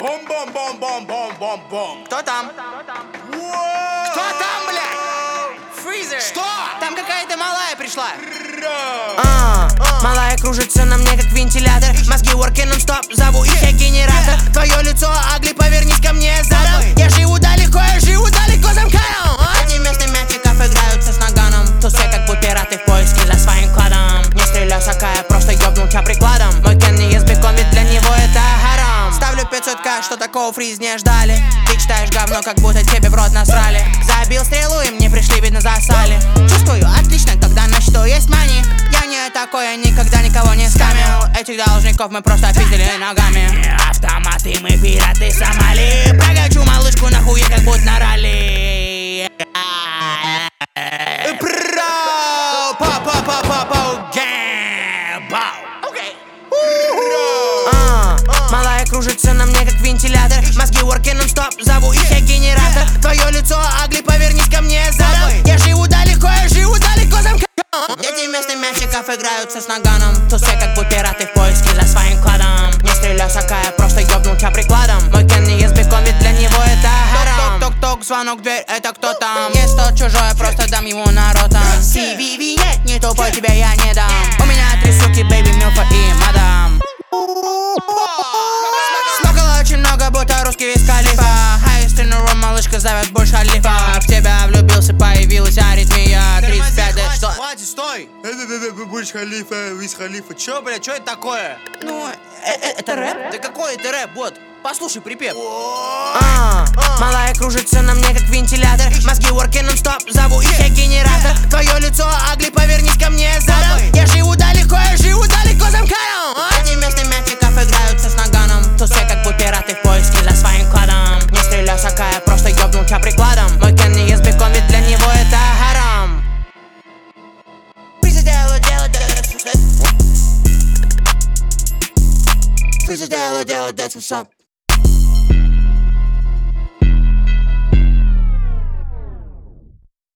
Бом-бом-бом-бом-бом-бом-бом. Кто там? Кто там, блядь? Фризер. Что? Там какая-то малая пришла. Малая кружится на мне как вентилятор. Мозги working non-stop, зову их я генератор. Твое лицо агли, повернись ко мне задом. Я живу далеко за МКАДом. Эти местные мячиков играются с наганом. Тусы как будто пираты в поиске за своим кладом. Не стреляй, сакая, просто ёбнул тебя прикладом. Мой кен не ест бекон, ведь для него это харам. Ставлю 500к, что такого фриз не ждали. Ты читаешь говно, как будто тебе в рот насрали. Забил стрелу, и мне пришли, видно, засали. Чувствую отлично, когда на счету есть мани. Я не такой, я никогда никого не скамил. Этих должников мы просто пиздили ногами. Автоматы, мы пираты Сомали. Прокачу малышку на хуе, как будто на ралли. Малая кружится на мне как вентилятор. Мозги working non-stop, зову их я генератор. Твое лицо агли, повернись ко мне задом. Я живу далеко за МКАДом. Эти местные мячиков играются с наганом. Тусы как будто пираты в поиске за своим кладом. Не стреляй, сакая, просто ёбнул тебя прикладом. Мой кен не ест бекон, ведь для него это харам. Ток-ток-ток, звонок в дверь, это кто там? Есть тот чужой, просто дам ему наротом. CVV, нет, не тупой, тебе я не дам. У меня 3 суки, бэйби, милфа и мадам. Смогла очень много, будто русский виз Халифа. Хайстринером малышка зовет больше Алифа. В тебя влюбился, появилась аритмия. 35 лет, что? Хватит, стой! Будешь Халифа, виз Халифа. Чё, блядь, чё это такое? Ну, это рэп? Да какой это рэп, вот? Послушай припев. Малая кружится на мне как вентилятор. Мозги working non-stop, зову их я генератор. Твое лицо агли, повернись ко мне задом. Я живу далеко за МКАДом. Эти местные мячиков играются с наганом. Тусы как будто пираты в поиске за своим кладом. Не стреляй, сакая, просто ёбнул тебя прикладом. Мой кен не ест бекон, ведь для него это харам. Дело, that's what's up.